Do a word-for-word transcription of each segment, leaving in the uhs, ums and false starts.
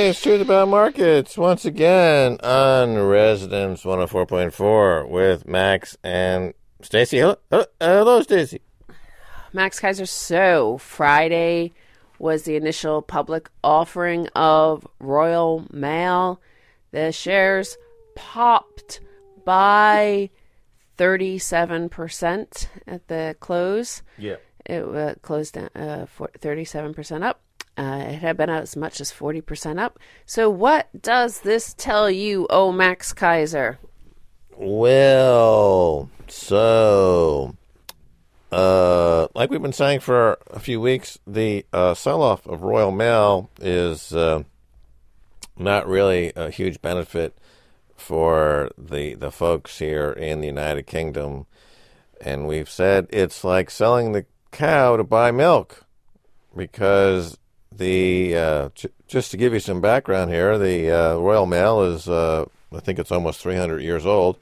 It's Truth About Markets once again on Residence one oh four point four with Max and Stacy. Hello, hello, hello Stacy. Max Kaiser. So Friday was the initial public offering of Royal Mail. The shares popped by thirty-seven percent at the close. Yeah. It uh, closed uh, for thirty-seven percent up. Uh, it had been as much as forty percent up. So what does this tell you, oh Max Kaiser? Well, so, uh, like we've been saying for a few weeks, the uh, sell-off of Royal Mail is uh, not really a huge benefit for the the folks here in the United Kingdom. And we've said it's like selling the cow to buy milk, because the uh, j- just to give you some background here, the uh, Royal Mail is uh, I think it's almost three hundred years old,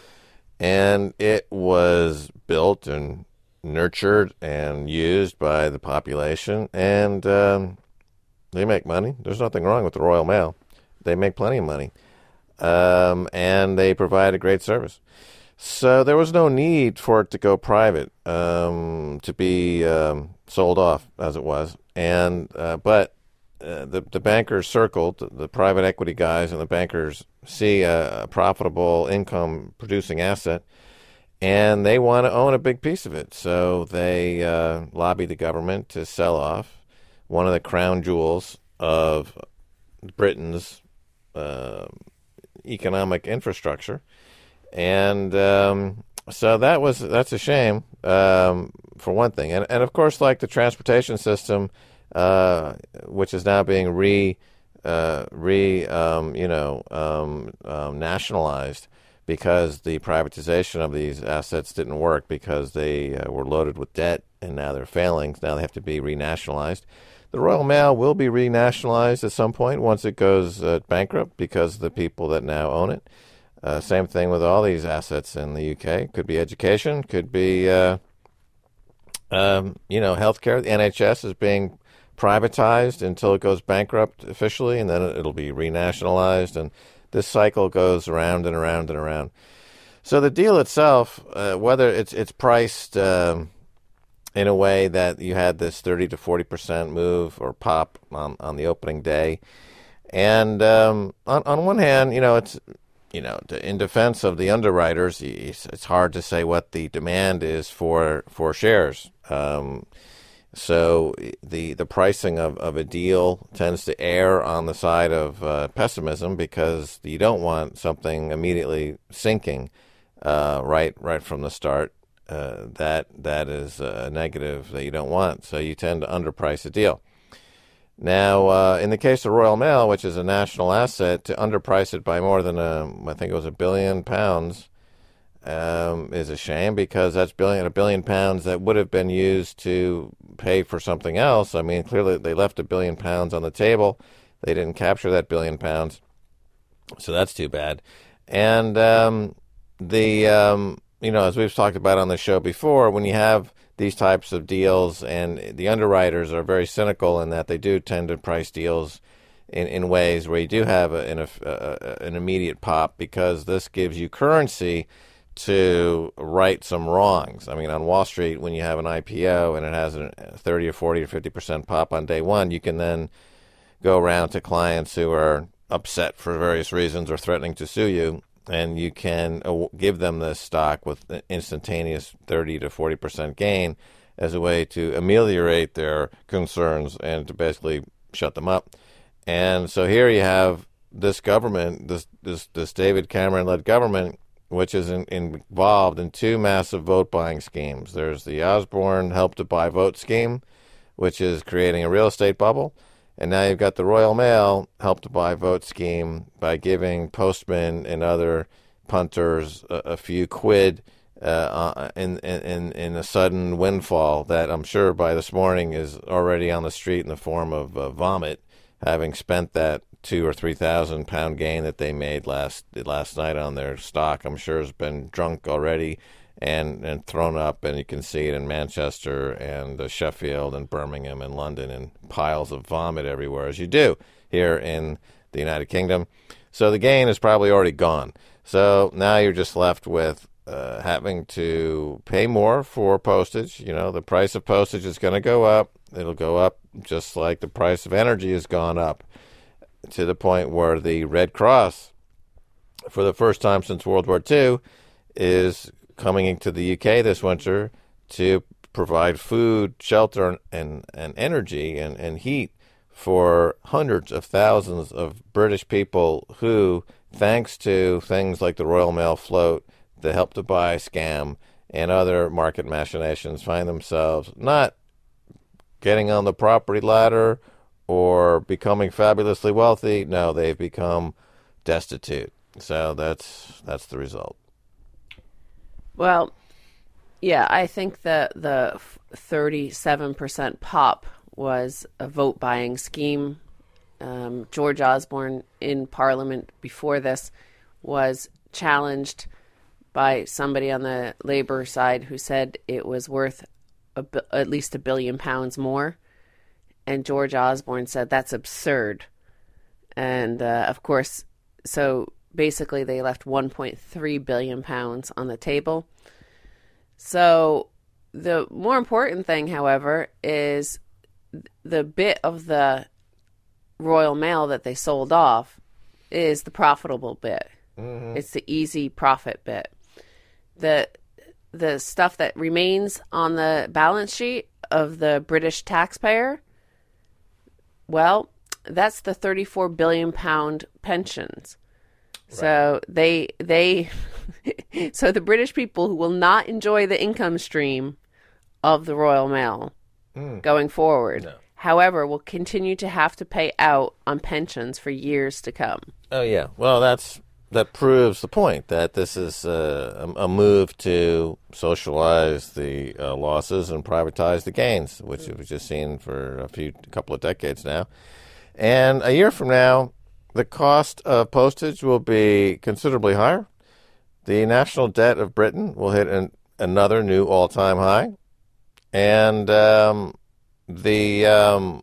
and it was built and nurtured and used by the population, and um, they make money. There's nothing wrong with the Royal Mail. They make plenty of money, um, and they provide a great service. So there was no need for it to go private, um, to be um, sold off as it was. And uh, but uh, the the bankers circled, the, the private equity guys and the bankers see a, a profitable income producing asset, and they want to own a big piece of it. So they uh, lobby the government to sell off one of the crown jewels of Britain's uh, economic infrastructure. And um, so that was that's a shame, um, for one thing. And, and, of course, like the transportation system, uh, which is now being re, uh, re um, you know, um, um, nationalized, because the privatization of these assets didn't work, because they uh, were loaded with debt, and now they're failing. Now they have to be renationalized. The Royal Mail will be renationalized at some point once it goes uh, bankrupt, because of the people that now own it. Uh, same thing with all these assets in the U K. Could be education, could be, uh, um, you know, healthcare. The N H S is being privatized until it goes bankrupt officially, and then it'll be renationalized. And this cycle goes around and around and around. So the deal itself, uh, whether it's it's priced um, in a way that you had this thirty to forty percent move or pop on, on the opening day, and um, on on one hand, you know, it's You know, in defense of the underwriters, it's hard to say what the demand is for for shares. Um, so the the pricing of, of a deal tends to err on the side of uh, pessimism, because you don't want something immediately sinking uh, right right from the start. Uh, that that is a negative that you don't want. So you tend to underprice a deal. Now, uh, in the case of Royal Mail, which is a national asset, to underprice it by more than, a, I think it was a billion pounds, um, is a shame, because that's billion, a billion pounds that would have been used to pay for something else. I mean, clearly they left a billion pounds on the table. They didn't capture that billion pounds, so that's too bad. And um, the, um, you know, as we've talked about on the show before, when you have these types of deals, and the underwriters are very cynical in that they do tend to price deals in, in ways where you do have a, an, a, an immediate pop, because this gives you currency to right some wrongs. I mean, on Wall Street, when you have an I P O and it has a thirty or forty or fifty percent pop on day one, you can then go around to clients who are upset for various reasons or threatening to sue you, and you can give them this stock with an instantaneous thirty to forty percent gain as a way to ameliorate their concerns and to basically shut them up. And so here you have this government, this this, this David Cameron-led government, which is in, in, involved in two massive vote-buying schemes. There's the Osborne Help to Buy Vote scheme, which is creating a real estate bubble. And now you've got the Royal Mail Help to Buy Vote scheme by giving postmen and other punters a, a few quid uh, in, in in a sudden windfall that I'm sure by this morning is already on the street in the form of uh, vomit, having spent that two or three thousand pound gain that they made last last night on their stock. I'm sure has been drunk already and, and thrown up, and you can see it in Manchester and uh, Sheffield and Birmingham and London, and piles of vomit everywhere, as you do here in the United Kingdom. So the gain is probably already gone. So now you're just left with uh, having to pay more for postage. You know, the price of postage is going to go up. It'll go up just like the price of energy has gone up, to the point where the Red Cross, for the first time since World War Two, is coming into the U K this winter to provide food, shelter, and, and energy and, and heat for hundreds of thousands of British people who, thanks to things like the Royal Mail float, the Help to Buy scam, and other market machinations, find themselves not getting on the property ladder or becoming fabulously wealthy. No, they've become destitute. So that's that's the result. Well, yeah, I think that the thirty-seven percent pop was a vote buying scheme. Um, George Osborne in Parliament before this was challenged by somebody on the Labour side who said it was worth a, at least a billion pounds more. And George Osborne said that's absurd. And uh, of course, so basically they left one point three billion pounds on the table. So the more important thing, however, is the bit of the Royal Mail that they sold off is the profitable bit. Mm-hmm. It's the easy profit bit. The the stuff that remains on the balance sheet of the British taxpayer, well, that's the thirty-four billion pound pensions. Right. So they they so the British people who will not enjoy the income stream of the Royal Mail mm. going forward, no. however, will continue to have to pay out on pensions for years to come. Oh yeah, well that's that proves the point that this is uh, a, a move to socialize the uh, losses and privatize the gains, which mm. we've just seen for a few a couple of decades now. And a year from now, the cost of postage will be considerably higher. The national debt of Britain will hit an, another new all-time high. And um, the, um,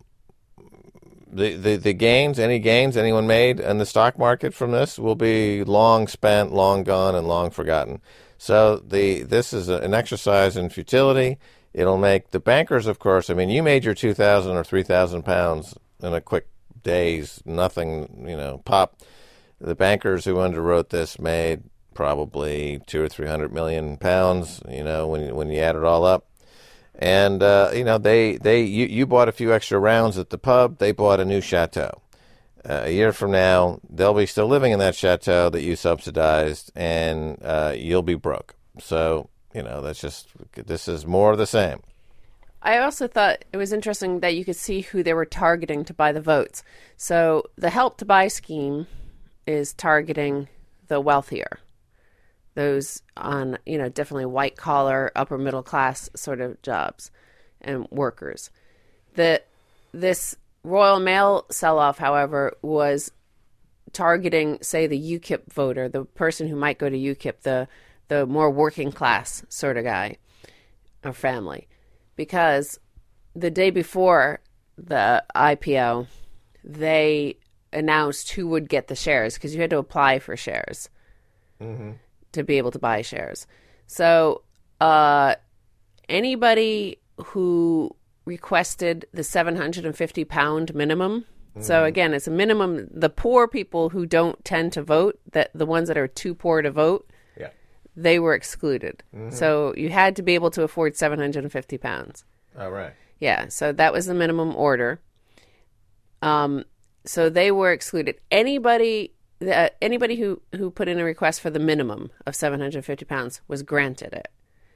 the the the gains, any gains anyone made in the stock market from this will be long spent, long gone, and long forgotten. So the this is a, an exercise in futility. It'll make the bankers, of course, I mean, you made your two thousand or three thousand pounds in a quick days, nothing, you know, pop. The bankers who underwrote this made probably two or three hundred million pounds, you know, when when you add it all up. And uh, you know, they they you, you bought a few extra rounds at the pub. They bought a new chateau. Uh, a year from now, they'll be still living in that chateau that you subsidized, and uh, you'll be broke. So you know, that's just this is more of the same. I also thought it was interesting that you could see who they were targeting to buy the votes. So the Help to Buy scheme is targeting the wealthier, those on, you know, definitely white collar, upper middle class sort of jobs and workers. The this Royal Mail sell-off, however, was targeting, say, the UKIP voter, the person who might go to UKIP, the the more working class sort of guy or family. Because the day before the I P O, they announced who would get the shares, because you had to apply for shares mm-hmm. to be able to buy shares. So uh, anybody who requested the seven hundred fifty pound minimum, mm-hmm. so again, it's a minimum, the poor people who don't tend to vote, that the ones that are too poor to vote, they were excluded. Mm-hmm. So you had to be able to afford seven hundred fifty pounds. Oh, right. Yeah, so that was the minimum order. Um, so they were excluded. Anybody uh, anybody who, who put in a request for the minimum of seven hundred fifty pounds was granted it.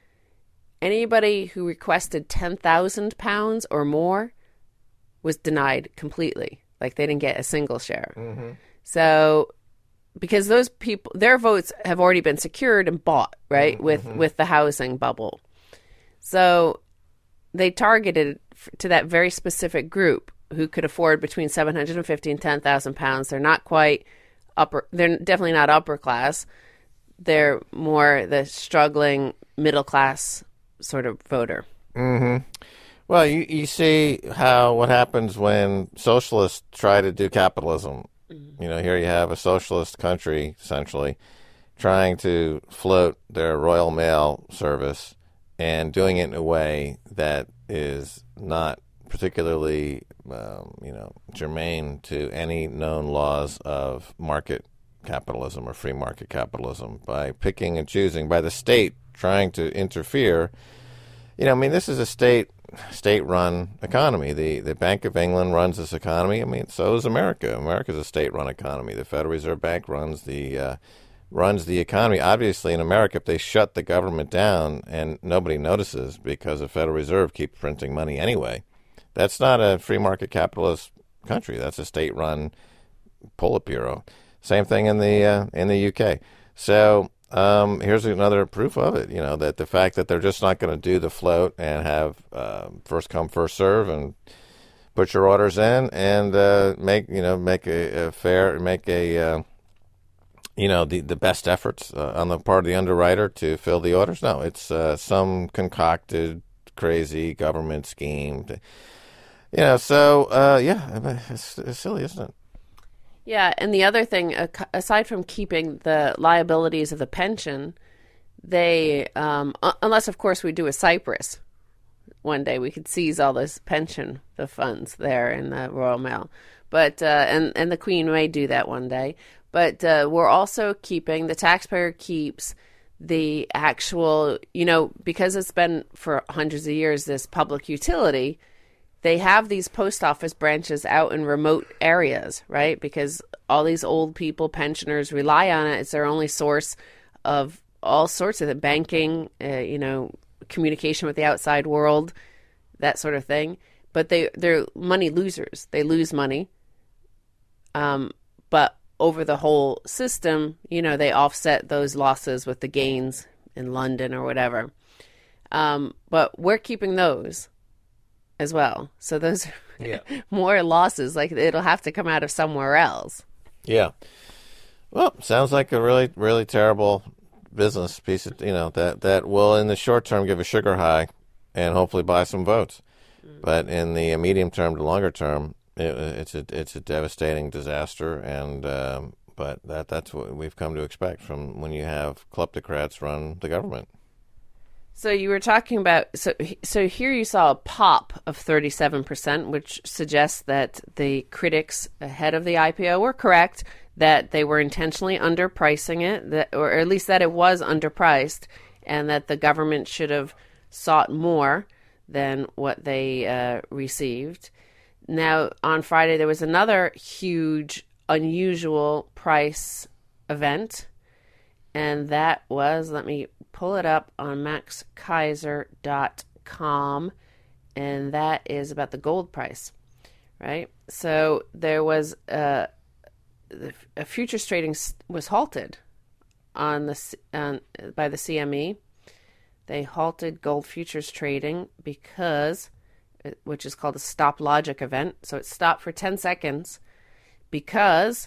Anybody who requested ten thousand pounds or more was denied completely. Like, they didn't get a single share. Mm-hmm. So... because those people, their votes have already been secured and bought, right, mm-hmm. with, with the housing bubble. So they targeted to that very specific group who could afford between seven hundred fifty and ten thousand pounds. They're not quite upper, they're definitely not upper class. they're more the struggling middle class sort of voter. Mm-hmm. Well, you, you see how what happens when socialists try to do capitalism. Mm-hmm. You know, here you have a socialist country, essentially, trying to float their Royal Mail service and doing it in a way that is not particularly, um, you know, germane to any known laws of market capitalism or free market capitalism by picking and choosing, by the state trying to interfere. You know, I mean, this is a state state-run economy. The the Bank of England runs this economy. I mean, so is America. America's a state-run economy. The Federal Reserve Bank runs the uh, runs the economy. Obviously, in America, if they shut the government down and nobody notices because the Federal Reserve keeps printing money anyway, that's not a free market capitalist country. That's a state-run Politburo. Same thing in the uh, in the U K. So um, here's another proof of it. You know, that the fact that they're just not going to do the float and have uh, first come first serve and put your orders in and uh, make you know make a, a fair make a uh, you know the the best efforts uh, on the part of the underwriter to fill the orders. No, it's uh, some concocted crazy government scheme. To, you know, so uh, yeah, it's, it's silly, isn't it? Yeah, and the other thing, aside from keeping the liabilities of the pension, they, um, unless of course we do a Cyprus, one day we could seize all this pension, the funds there in the Royal Mail, but uh, and and the Queen may do that one day. But uh, we're also keeping, the taxpayer keeps the actual, you know, because it's been for hundreds of years this public utility. They have these post office branches out in remote areas, right? Because all these old people, pensioners, rely on it. It's their only source of all sorts of the banking, uh, you know, communication with the outside world, that sort of thing. But they, they're money losers. They lose money. Um, but over the whole system, you know, they offset those losses with the gains in London or whatever. Um, but we're keeping those as well. So those are yeah. more losses. Like it'll have to come out of somewhere else. Yeah. Well, sounds like a really, really terrible business piece of, you know, that, that will in the short term give a sugar high and hopefully buy some votes. Mm. But in the medium term to longer term, it, it's a it's a devastating disaster. And um, but that that's what we've come to expect from when you have kleptocrats run the government. So you were talking about, so so here you saw a pop of thirty-seven percent, which suggests that the critics ahead of the I P O were correct, that they were intentionally underpricing it, that, or at least that it was underpriced, and that the government should have sought more than what they uh, received. Now, on Friday, there was another huge, unusual price event, and that was, let me pull it up on max keiser dot com, and that is about the gold price, right? So there was a, a futures trading was halted on the on, by the C M E. They halted gold futures trading because, which is called a stop logic event. So it stopped for ten seconds because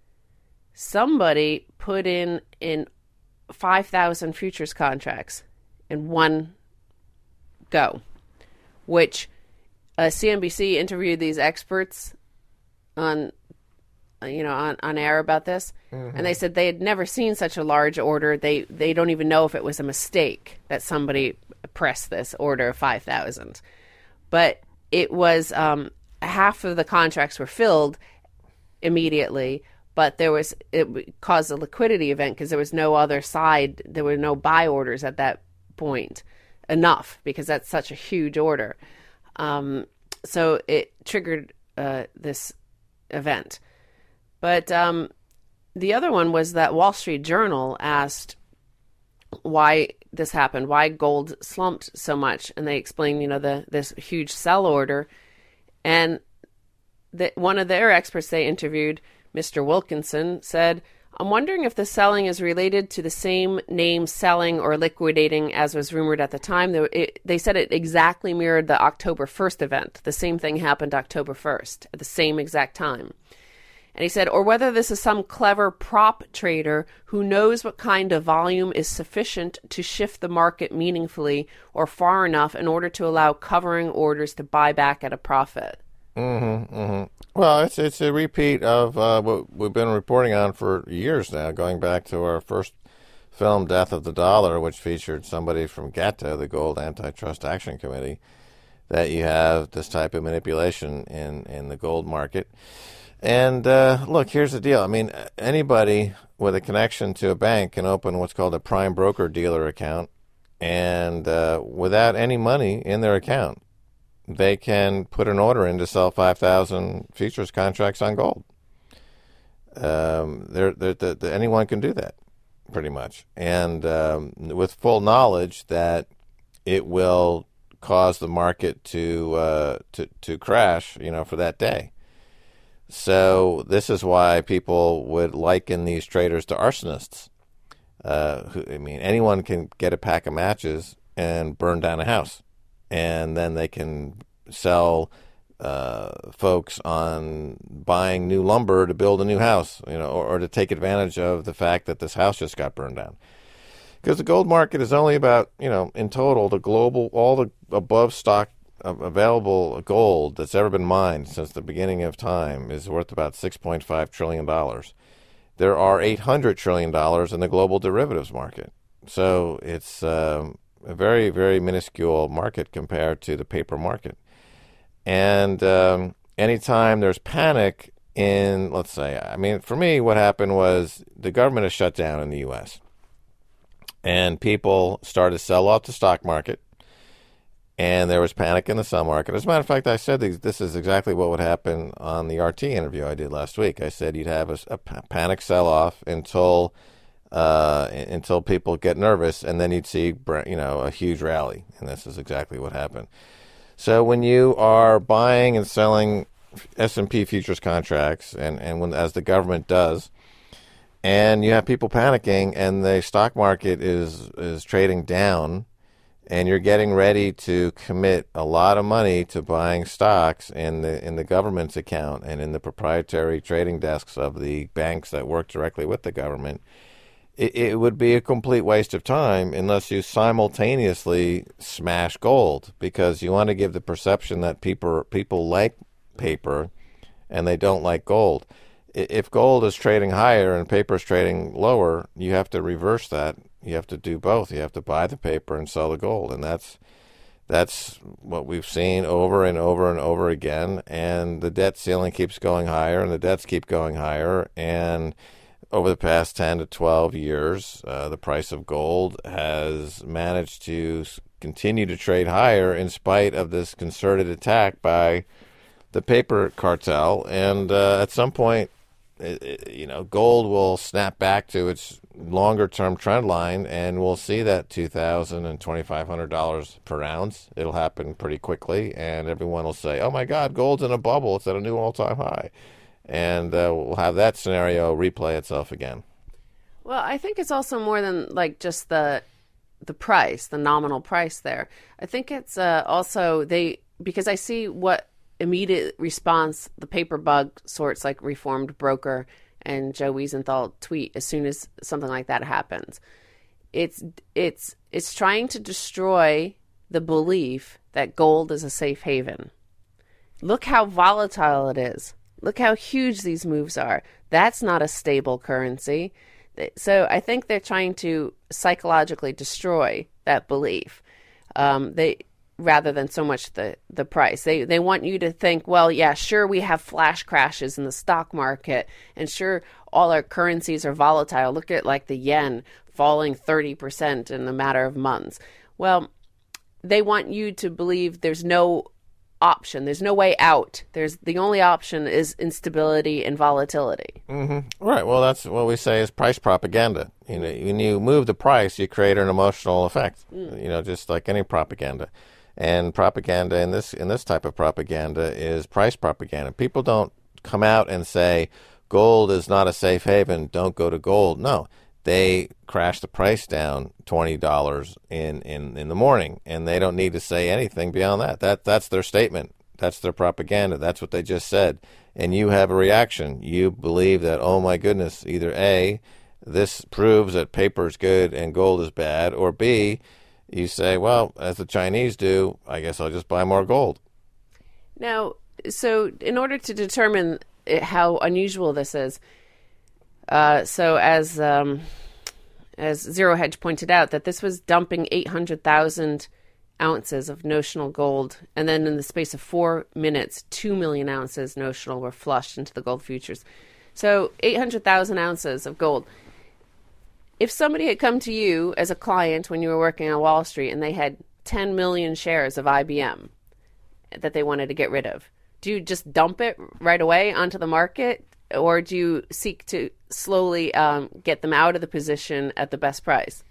somebody put in in five thousand futures contracts in one go, which uh, C N B C interviewed these experts on, you know, on, on air about this. Mm-hmm. And they said they had never seen such a large order. They, they don't even know if it was a mistake that somebody pressed this order of five thousand. But it was, um, half of the contracts were filled immediately, but there was, it caused a liquidity event because there was no other side, there were no buy orders at that point enough, because that's such a huge order. Um, so it triggered uh, this event. But um, the other one was that Wall Street Journal asked why this happened, why gold slumped so much. And they explained, you know, the this huge sell order. And the, one of their experts they interviewed, Mister Wilkinson, said, I'm wondering if the selling is related to the same name selling or liquidating as was rumored at the time. They, it, they said it exactly mirrored the October first event. The same thing happened October first at the same exact time. And he said, or whether this is some clever prop trader who knows what kind of volume is sufficient to shift the market meaningfully or far enough in order to allow covering orders to buy back at a profit. Mm-hmm, mm-hmm. Well, it's it's a repeat of uh, what we've been reporting on for years now, going back to our first film, Death of the Dollar, which featured somebody from GATTA, the Gold Antitrust Action Committee, that you have this type of manipulation in, in the gold market. And uh, look, here's the deal. I mean, anybody with a connection to a bank can open what's called a prime broker dealer account, and uh, without any money in their account, they can put an order in to sell five thousand futures contracts on gold. Um, they're, they're, they're, anyone can do that, pretty much, and um, with full knowledge that it will cause the market to uh, to to crash, you know, for that day. So this is why people would liken these traders to arsonists. Uh, who, I mean, anyone can get a pack of matches and burn down a house, and then they can sell uh, folks on buying new lumber to build a new house, you know, or, or to take advantage of the fact that this house just got burned down. Because the gold market is only about, you know, in total, the global, all the above stock available gold that's ever been mined since the beginning of time is worth about six point five trillion dollars. There are eight hundred trillion dollars in the global derivatives market. So it's um, a very, very minuscule market compared to the paper market. And um, anytime there's panic in, let's say, I mean, for me, what happened was the government is shut down in the U S and people started to sell off the stock market. And there was panic in the sell market. As a matter of fact, I said this is exactly what would happen on the R T interview I did last week. I said you'd have a, a panic sell-off until uh, until people get nervous, and then you'd see, you know, a huge rally. And this is exactly what happened. So when you are buying and selling S and P futures contracts, and, and when as the government does, and you have people panicking, and the stock market is is trading down, and you're getting ready to commit a lot of money to buying stocks in the in the government's account and in the proprietary trading desks of the banks that work directly with the government, it, it would be a complete waste of time unless you simultaneously smash gold, because you want to give the perception that people people like paper and they don't like gold. If gold is trading higher and paper is trading lower, you have to reverse that. You have to do both. You have to buy the paper and sell the gold, and that's that's what we've seen over and over and over again. And the debt ceiling keeps going higher, and the debts keep going higher. And over the past ten to twelve years, uh, the price of gold has managed to continue to trade higher in spite of this concerted attack by the paper cartel. And uh, at some point, it, it, you know, gold will snap back to its longer-term trend line, and we'll see that two thousand and twenty-five hundred dollars per ounce. It'll happen pretty quickly, and everyone will say, "Oh my God, gold's in a bubble! It's at a new all-time high," and uh, we'll have that scenario replay itself again. Well, I think it's also more than like just the the price, the nominal price there. I think it's uh, also they because I see what immediate response the paper bug sorts like Reformed Broker and Joe Wiesenthal tweet as soon as something like that happens. It's it's it's trying to destroy the belief that gold is a safe haven. Look how volatile it is. Look how huge these moves are. That's not a stable currency. So I think they're trying to psychologically destroy that belief. Um, they rather than so much the, the price. They they want you to think, well, yeah, sure, we have flash crashes in the stock market, and sure, all our currencies are volatile. Look at like the yen falling thirty percent in a matter of months. Well, they want you to believe there's no option. There's no way out. There's the only option is instability and volatility. Mm-hmm. Right. Well, that's what we say is price propaganda. You know, when you move the price, you create an emotional effect. Mm. You know, just like any propaganda. And propaganda in this in this type of propaganda is price propaganda. People don't come out and say gold is not a safe haven, don't go to gold. No, they crash the price down twenty dollars in, in, in the morning, and they don't need to say anything beyond that. That that's their statement. That's their propaganda. That's what they just said. And you have a reaction. You believe that, oh my goodness, either A, this proves that paper is good and gold is bad, or B, you say, well, as the Chinese do, I guess I'll just buy more gold. Now, so in order to determine how unusual this is, uh, so as um, as Zero Hedge pointed out, that this was dumping eight hundred thousand ounces of notional gold, and then in the space of four minutes, two million ounces notional were flushed into the gold futures. So eight hundred thousand ounces of gold. If somebody had come to you as a client when you were working on Wall Street and they had ten million shares of I B M that they wanted to get rid of, do you just dump it right away onto the market, or do you seek to slowly um, get them out of the position at the best price?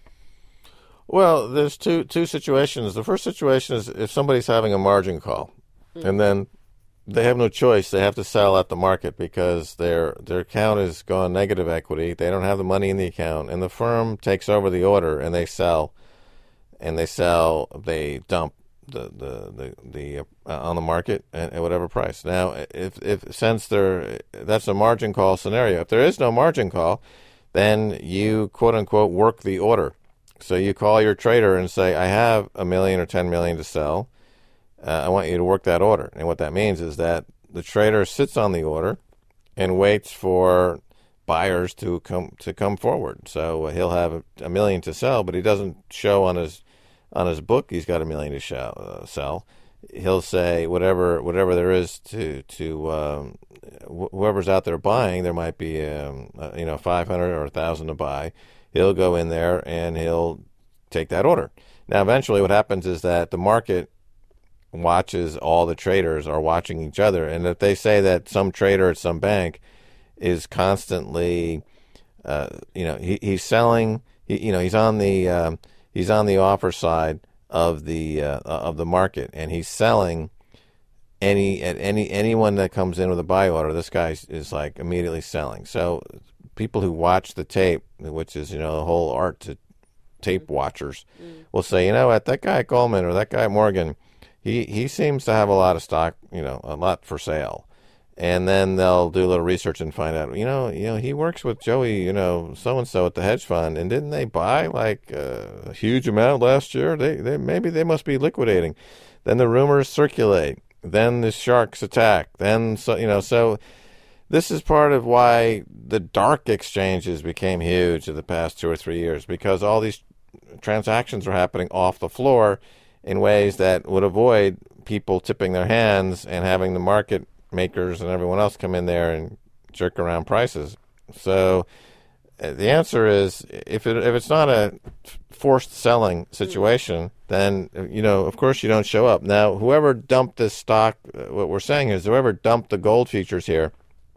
Well, there's two two situations. The first situation is if somebody's having a margin call, mm-hmm. and then they have no choice. They have to sell at the market because their their account has gone negative equity. They don't have the money in the account, and the firm takes over the order and they sell, and they sell, they dump the the the, the uh, on the market at, at whatever price. Now, if if since there that's a margin call scenario. If there is no margin call, then you quote unquote work the order. So you call your trader and say, I have a million or ten million to sell. Uh, I want you to work that order. And what that means is that the trader sits on the order and waits for buyers to come to come forward. So uh, he'll have a, a million to sell, but he doesn't show on his on his book he's got a million to show, uh, sell. He'll say whatever whatever there is to to um, wh- whoever's out there buying. There might be um, uh, you know five hundred or a thousand to buy. He'll go in there and he'll take that order. Now, eventually, what happens is that the market watches, all the traders are watching each other, and if they say that some trader at some bank is constantly, uh, you know, he, he's selling, he, you know, he's on the um, he's on the offer side of the uh, of the market, and he's selling any at any anyone that comes in with a buy order. This guy is like immediately selling. So people who watch the tape, which is, you know, the whole art to tape watchers, mm. will say, you know what, that guy Goldman or that guy Morgan, he, he seems to have a lot of stock, you know, a lot for sale. And then they'll do a little research and find out, you know, you know, he works with Joey, you know, so-and-so at the hedge fund, and didn't they buy like a huge amount last year? They, they maybe they must be liquidating. Then the rumors circulate. Then the sharks attack. Then, so you know, so... This is part of why the dark exchanges became huge in the past two or three years, because all these transactions are happening off the floor in ways that would avoid people tipping their hands and having the market makers and everyone else come in there and jerk around prices. So uh, the answer is, if it if it's not a forced selling situation, then, you know, of course you don't show up. Now, whoever dumped this stock, uh, what we're saying is whoever dumped the gold futures here,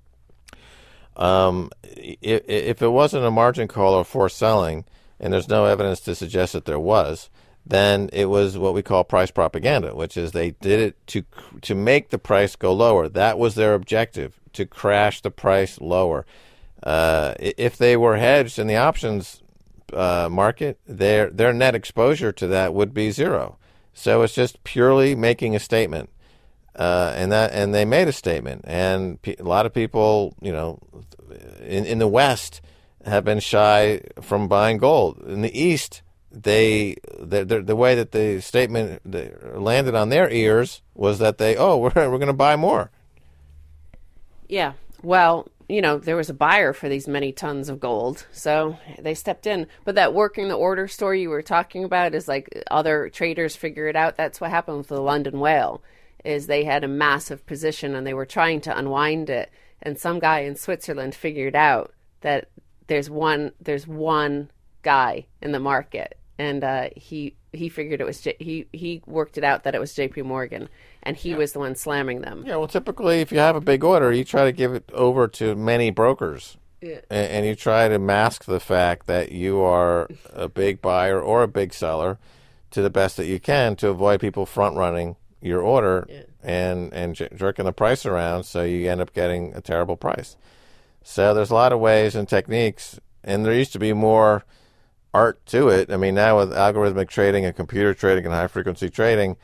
Um, if, if it wasn't a margin call or forced selling, and there's no evidence to suggest that there was, then it was what we call price propaganda, which is they did it to to make the price go lower. That was their objective, to crash the price lower. Uh, if they were hedged in the options uh, market, their their net exposure to that would be zero. So it's just purely making a statement. Uh, and that, and they made a statement, and pe- a lot of people, you know, in in the West have been shy from buying gold. In the East, they the the, the way that the statement landed on their ears was that they, oh, we're we're going to buy more. Yeah, well, you know, there was a buyer for these many tons of gold, so they stepped in. But that working the order story you were talking about is like other traders figure it out. That's what happened with the London Whale. Is they had a massive position and they were trying to unwind it, and some guy in Switzerland figured out that there's one there's one guy in the market, and uh, he he figured it was J- he he worked it out that it was J P Morgan, and he yeah. was the one slamming them. Yeah, well, typically if you have a big order, you try to give it over to many brokers, yeah. and, and you try to mask the fact that you are a big buyer or a big seller to the best that you can to avoid people front running your order yeah. and and j- jerking the price around, so you end up getting a terrible price. So there's a lot of ways and techniques, and there used to be more art to it. I mean, now with algorithmic trading and computer trading and high frequency trading,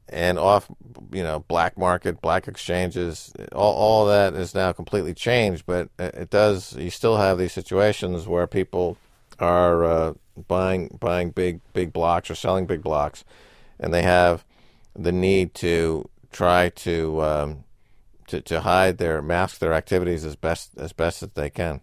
and off, you know, black market, black exchanges, all, all that is now completely changed. But it does, you still have these situations where people are uh, buying buying big big blocks or selling big blocks, and they have the need to try to um, to to hide their mask their activities as best as best as they can.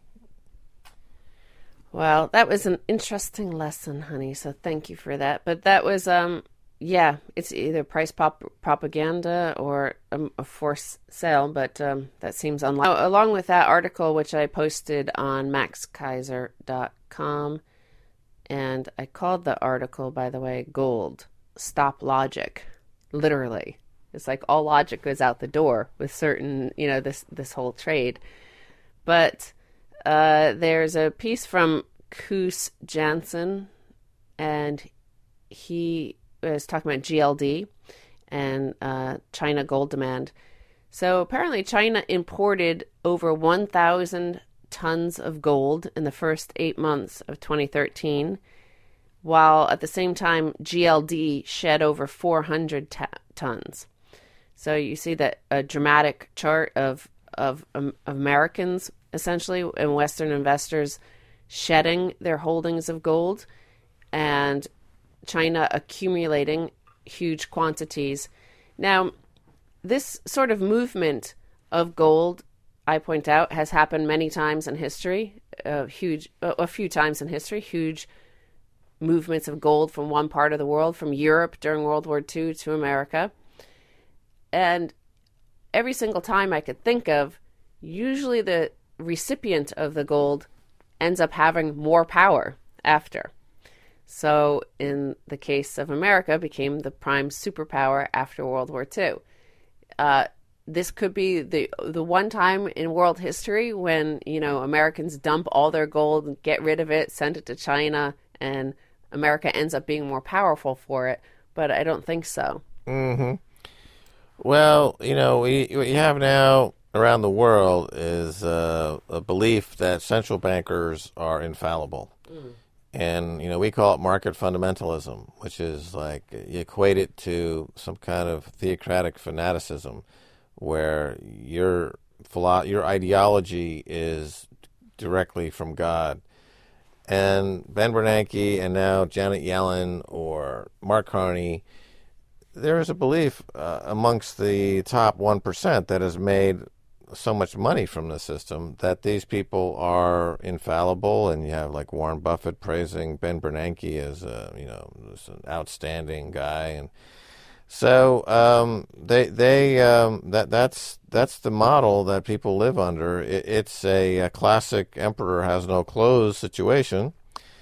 Well, that was an interesting lesson, honey. So thank you for that. But that was, um, yeah, it's either price pop- propaganda or um, a forced sale. But um, that seems unlikely. Oh, along with that article, which I posted on max kaiser dot com, and I called the article, by the way, "Gold Stop Logic." Literally, it's like all logic goes out the door with certain, you know, this this whole trade. But Uh, there's a piece from Koos Jansen, and he was talking about G L D and uh, China gold demand. So apparently China imported over one thousand tons of gold in the first eight months of twenty thirteen, while at the same time G L D shed over four hundred t- tons. So you see that a dramatic chart of, of, um, of Americans essentially, and Western investors shedding their holdings of gold, and China accumulating huge quantities. Now, this sort of movement of gold, I point out, has happened many times in history, uh, huge, uh, a few times in history, huge movements of gold from one part of the world, from Europe during World War Two to America. And every single time I could think of, usually the recipient of the gold ends up having more power after. So in the case of America, became the prime superpower after World War Two. Uh, this could be the the one time in world history when, you know, Americans dump all their gold, get rid of it, send it to China, and America ends up being more powerful for it. But I don't think so. Mm-hmm. Well, you know, we what you have now around the world is uh, a belief that central bankers are infallible. Mm. And, you know, we call it market fundamentalism, which is like you equate it to some kind of theocratic fanaticism where your philo- your ideology is directly from God. And Ben Bernanke and now Janet Yellen or Mark Carney, there is a belief uh, amongst the top one percent that has made so much money from the system that these people are infallible, and you have like Warren Buffett praising Ben Bernanke as a, you know, as an outstanding guy, and so um, they they um, that that's that's the model that people live under. It, it's a, a classic emperor has no clothes situation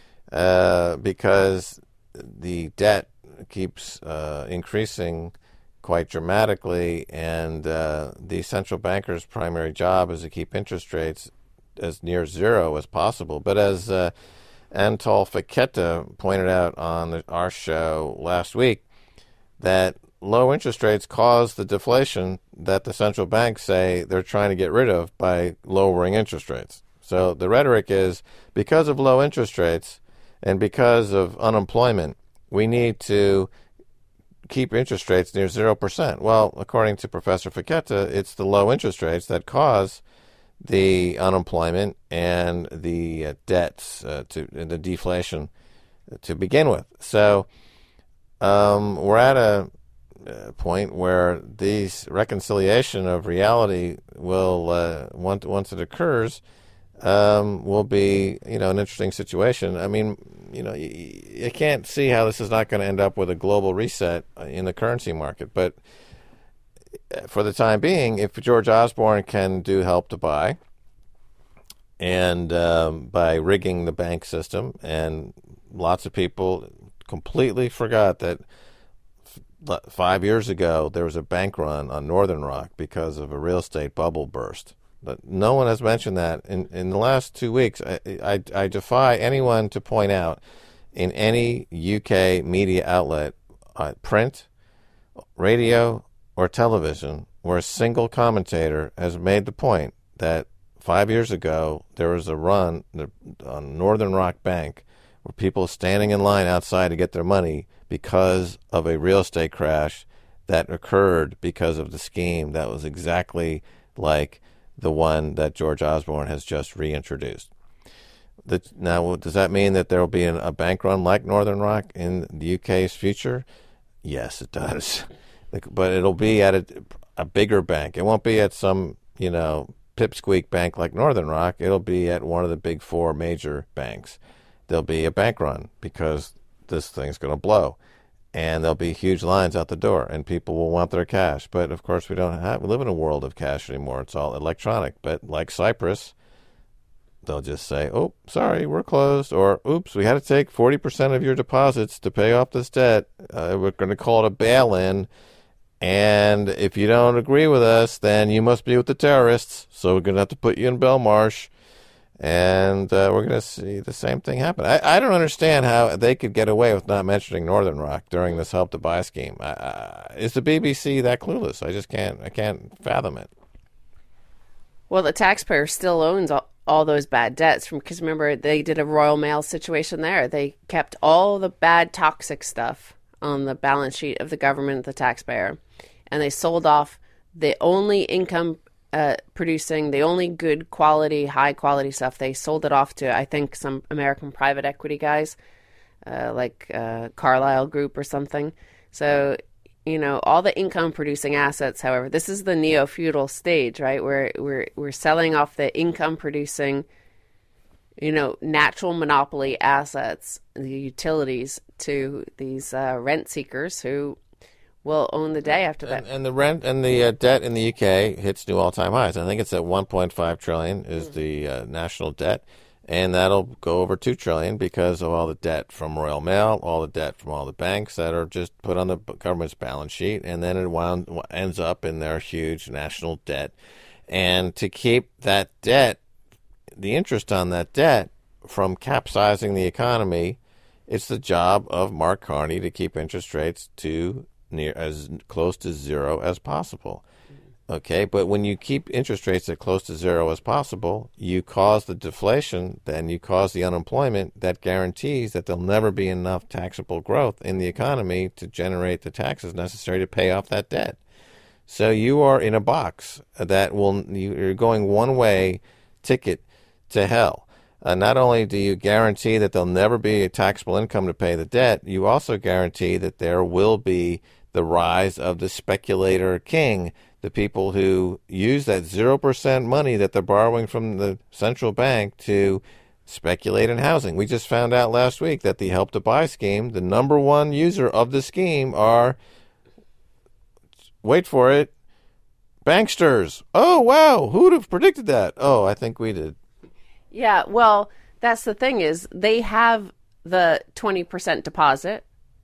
uh, because the debt keeps uh, increasing quite dramatically, and uh, the central banker's primary job is to keep interest rates as near zero as possible. But as uh, Anatol Fekete pointed out on the, our show last week, that low interest rates cause the deflation that the central banks say they're trying to get rid of by lowering interest rates. So the rhetoric is, because of low interest rates and because of unemployment, we need to keep interest rates near zero percent. Well, according to Professor Fekete, it's the low interest rates that cause the unemployment and the uh, debts uh, to and the deflation to begin with. So um, we're at a, a point where these reconciliation of reality will, uh, once once it occurs, um, will be, you know, an interesting situation. I mean, you know, you, you can't see how this is not going to end up with a global reset in the currency market. But for the time being, if George Osborne can do help to buy, and um, by rigging the bank system, and lots of people completely forgot that f- five years ago there was a bank run on Northern Rock because of a real estate bubble burst. But no one has mentioned that. In in the last two weeks, I, I, I defy anyone to point out in any U K media outlet, uh, print, radio, or television, where a single commentator has made the point that five years ago there was a run on Northern Rock Bank where people standing in line outside to get their money because of a real estate crash that occurred because of the scheme that was exactly like the one that George Osborne has just reintroduced. The, now, does that mean that there will be an, a bank run like Northern Rock in the U K's future? Yes, it does. But it'll be at a, a bigger bank. It won't be at some, you know, pipsqueak bank like Northern Rock. It'll be at one of the big four major banks. There'll be a bank run because this thing's going to blow. And there'll be huge lines out the door, and people will want their cash. But, of course, we don't have, we live in a world of cash anymore. It's all electronic. But like Cyprus, they'll just say, oh, sorry, we're closed. Or, oops, we had to take forty percent of your deposits to pay off this debt. Uh, we're going to call it a bail-in. And if you don't agree with us, then you must be with the terrorists. So we're going to have to put you in Belmarsh. And uh, we're going to see the same thing happen. I, I don't understand how they could get away with not mentioning Northern Rock during this Help to Buy scheme. I, I, is the B B C that clueless? I just can't. I can't fathom it. Well, the taxpayer still owns all, all those bad debts from because remember they did a Royal Mail situation there. They kept all the bad toxic stuff on the balance sheet of the government, the taxpayer, and they sold off the only income. Uh, producing the only good quality, high quality stuff. They sold it off to, I think, some American private equity guys, uh, like uh, Carlyle Group or something. So, you know, all the income producing assets, however, this is the neo-feudal stage, right? Where we're, we're selling off the income producing, you know, natural monopoly assets, the utilities to these uh, rent seekers who will own the day after that. And, and the rent and the uh, debt in the U K hits new all-time highs. I think it's at one point five trillion dollars is mm. the uh, national debt, and that'll go over two trillion dollars because of all the debt from Royal Mail, all the debt from all the banks that are just put on the government's balance sheet, and then it wound, ends up in their huge national debt. And to keep that debt, the interest on that debt from capsizing the economy, it's the job of Mark Carney to keep interest rates to near as close to zero as possible. Okay, but when you keep interest rates as close to zero as possible, you cause the deflation, then you cause the unemployment that guarantees that there'll never be enough taxable growth in the economy to generate the taxes necessary to pay off that debt. So you are in a box that will, you're going one way ticket to hell. Uh, not only do you guarantee that there'll never be a taxable income to pay the debt, you also guarantee that there will be the rise of the speculator king, the people who use that zero percent money that they're borrowing from the central bank to speculate in housing. We just found out last week that the Help to Buy scheme, the number one user of the scheme are, wait for it, banksters. Oh, wow, who would have predicted that? Oh, I think we did. Yeah, well, that's the thing is they have the twenty percent deposit,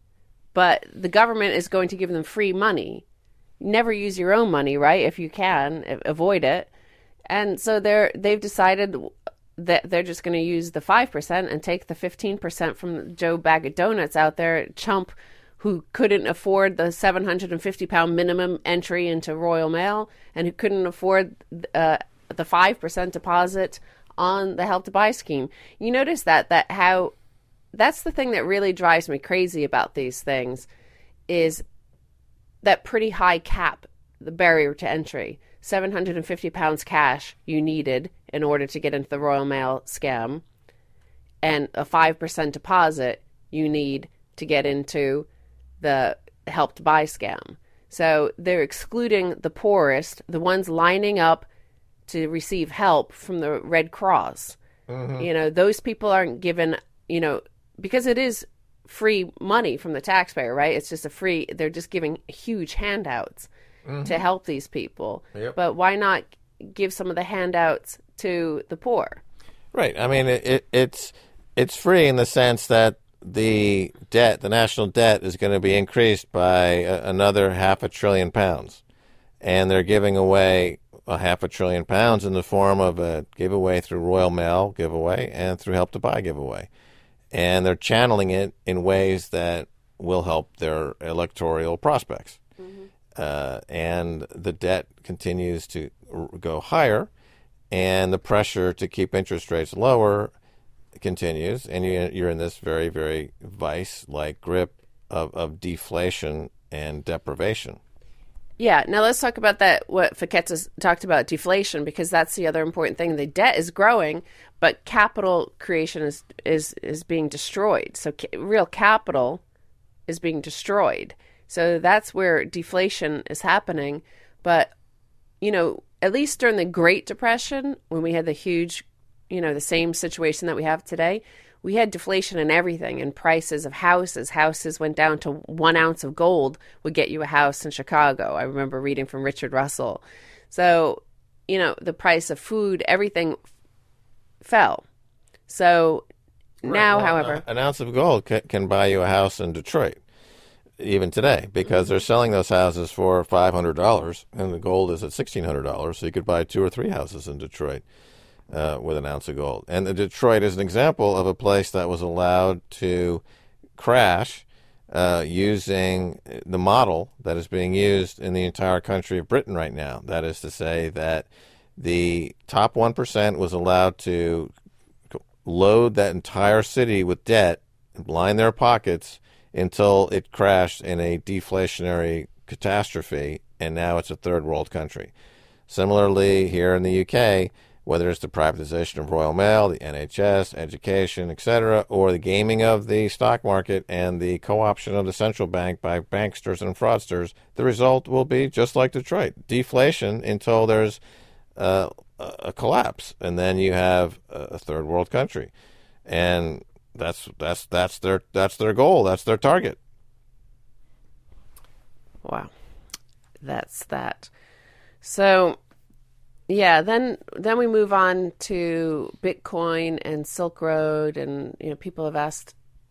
but the government is going to give them free money. Never use your own money, right? If you can, avoid it. And so they're, they've decided that they're just going to use the five percent and take the fifteen percent from Joe Bag of Donuts out there, chump who couldn't afford the seven hundred fifty pound minimum entry into Royal Mail and who couldn't afford uh, the five percent deposit on the Help to Buy scheme. You notice that, that how, that's the thing that really drives me crazy about these things is that pretty high cap, the barrier to entry, seven hundred fifty pounds cash you needed in order to get into the Royal Mail scam, and a five percent deposit you need to get into the Help to Buy scam. So they're excluding the poorest, the ones lining up to receive help from the Red Cross. Mm-hmm. You know, those people aren't given, you know, because it is free money from the taxpayer, right? It's just a free, they're just giving huge handouts mm-hmm. to help these people. Yep. But why not give some of the handouts to the poor? Right. I mean, it, it, it's it's free in the sense that the debt, the national debt, is going to be increased by a, another half a trillion pounds. And they're giving away a half a trillion pounds in the form of a giveaway through Royal Mail giveaway and through Help to Buy giveaway. And they're channeling it in ways that will help their electoral prospects. Mm-hmm. Uh, and the debt continues to r- go higher, and the pressure to keep interest rates lower continues, and you, you're in this very, very vice-like grip of, of deflation and deprivation. Yeah, now let's talk about that, what Faketa talked about, deflation, because that's the other important thing. The debt is growing, but capital creation is is, is being destroyed. So ca- real capital is being destroyed. So that's where deflation is happening. But, you know, at least during the Great Depression, when we had the huge, you know, the same situation that we have today, we had deflation in everything, in prices of houses. Houses went down to one ounce of gold would get you a house in Chicago. I remember reading from Richard Russell. So, you know, the price of food, everything fell. So Right. now, Well, however, an ounce of gold can, can buy you a house in Detroit, even today, because they're selling those houses for five hundred dollars, and the gold is at sixteen hundred dollars, so you could buy two or three houses in Detroit. Uh, with an ounce of gold. And Detroit is an example of a place that was allowed to crash uh, using the model that is being used in the entire country of Britain right now. That is to say that the top one percent was allowed to load that entire city with debt and line their pockets until it crashed in a deflationary catastrophe, and now it's a third world country. Similarly, here in the U K, whether it's the privatization of Royal Mail, the N H S, education, et cetera, or the gaming of the stock market and the co-option of the central bank by banksters and fraudsters, the result will be just like Detroit, deflation until there's uh, a collapse, and then you have a third world country, and that's that's that's their that's their goal, that's their target. Wow, that's that. So. Yeah, then then we move on to Bitcoin and Silk Road, and you know people have asked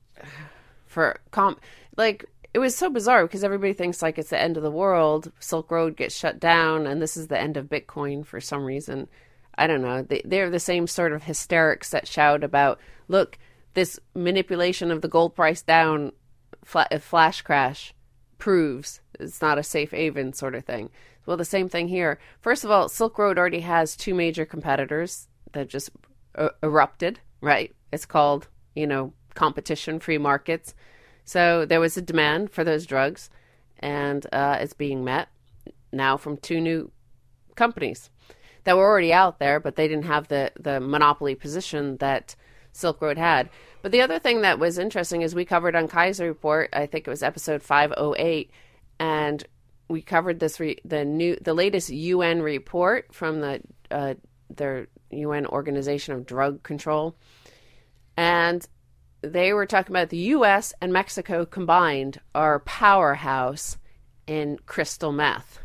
for comp. Like it was so bizarre because everybody thinks like it's the end of the world. Silk Road gets shut down, and this is the end of Bitcoin for some reason. I don't know. They they're the same sort of hysterics that shout about, look, this manipulation of the gold price down, fla- a flash crash proves it's not a safe haven sort of thing. Well, the same thing here. First of all, Silk Road already has two major competitors that just uh, erupted, right? It's called, you know, competition, free markets. So there was a demand for those drugs, and uh, it's being met now from two new companies that were already out there, but they didn't have the, the monopoly position that Silk Road had. But the other thing that was interesting is we covered on Kaiser Report, I think it was episode five oh eight, and we covered this re- the new the latest U N report from the uh, their U N Organization of Drug Control, and they were talking about the U S and Mexico combined are powerhouse in crystal meth.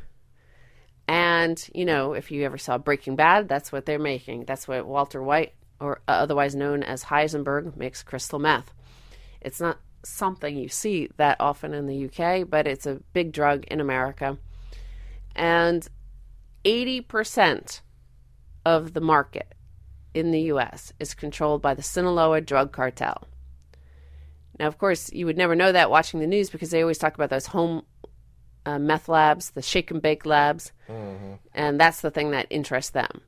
And you know, if you ever saw Breaking Bad, that's what they're making. That's what Walter White, or otherwise known as Heisenberg, makes crystal meth. It's not something you see that often in the U K, but it's a big drug in America. And eighty percent of the market in the U S is controlled by the Sinaloa drug cartel. Now, of course, you would never know that watching the news because they always talk about those home uh, meth labs, the shake and bake labs, mm-hmm. and that's the thing that interests them.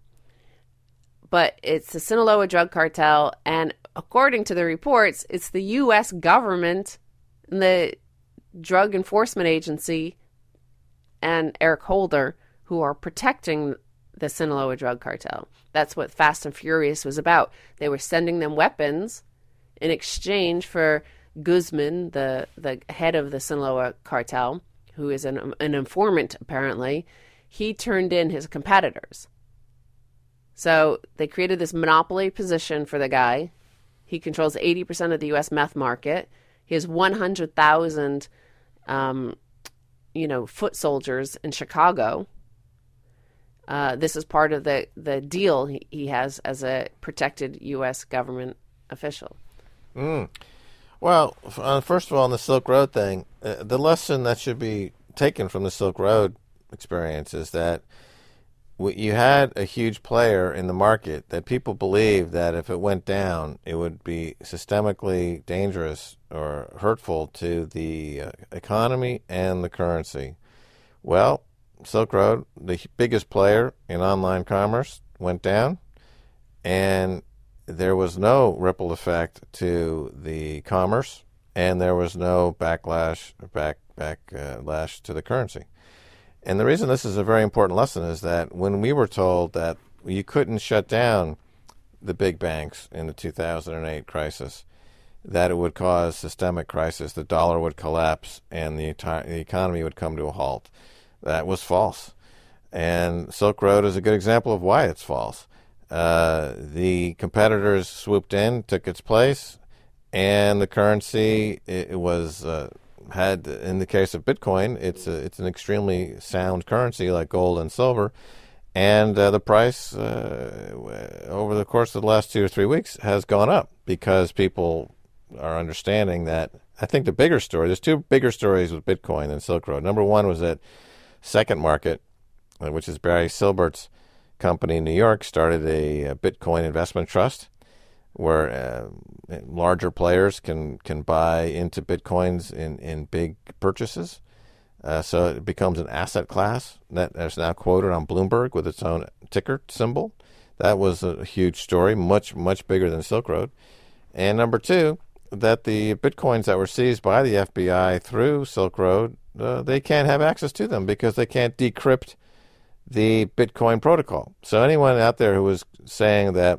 But it's the Sinaloa drug cartel, and according to the reports, it's the U S government and the Drug Enforcement Agency and Eric Holder who are protecting the Sinaloa drug cartel. That's what Fast and Furious was about. They were sending them weapons in exchange for Guzman, the, the head of the Sinaloa cartel, who is an, an informant apparently. He turned in his competitors. So they created this monopoly position for the guy. He controls eighty percent of the U S meth market. He has one hundred thousand, um, you know, foot soldiers in Chicago. Uh, this is part of the, the deal he, he has as a protected U S government official. Mm. Well, uh, first of all, on the Silk Road thing, uh, the lesson that should be taken from the Silk Road experience is that you had a huge player in the market that people believed that if it went down, it would be systemically dangerous or hurtful to the uh, economy and the currency. Well, Silk Road, the biggest player in online commerce, went down, and there was no ripple effect to the commerce, and there was no backlash, back backlash to the currency. And the reason this is a very important lesson is that when we were told that you couldn't shut down the big banks in the two thousand eight crisis, that it would cause systemic crisis, the dollar would collapse, and the, enti- the economy would come to a halt, that was false. And Silk Road is a good example of why it's false. Uh, the competitors swooped in, took its place, and the currency it, it was uh, had, in the case of Bitcoin, it's a, it's an extremely sound currency like gold and silver, and uh, the price uh, over the course of the last two or three weeks has gone up because people are understanding that. I think the bigger story, there's two bigger stories with Bitcoin than Silk Road. Number one was that Second Market, which is Barry Silbert's company in New York, started a, a Bitcoin investment trust where uh, larger players can, can buy into Bitcoins in, in big purchases. Uh, so it becomes an asset class that is now quoted on Bloomberg with its own ticker symbol. That was a huge story, much, much bigger than Silk Road. And number two, that the Bitcoins that were seized by the F B I through Silk Road, uh, they can't have access to them because they can't decrypt the Bitcoin protocol. So anyone out there who was saying that,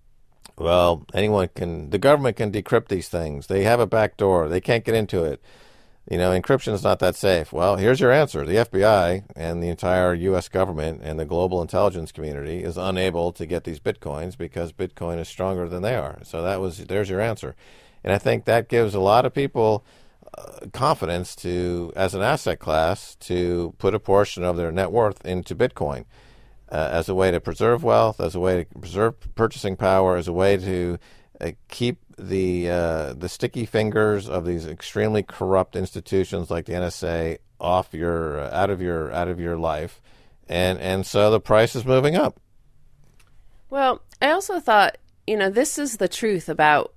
well, anyone can, the government can decrypt these things. They have a back door. They can't get into it. You know, encryption is not that safe. Well, here's your answer. The F B I and the entire U S government and the global intelligence community is unable to get these Bitcoins because Bitcoin is stronger than they are. So that was, there's your answer. And I think that gives a lot of people uh, confidence to, as an asset class, to put a portion of their net worth into Bitcoin uh, as a way to preserve wealth, as a way to preserve purchasing power, as a way to uh, keep the uh, the sticky fingers of these extremely corrupt institutions like the N S A off your uh, out of your out of your life, and and so the price is moving up. Well, I also thought, you know, this is the truth about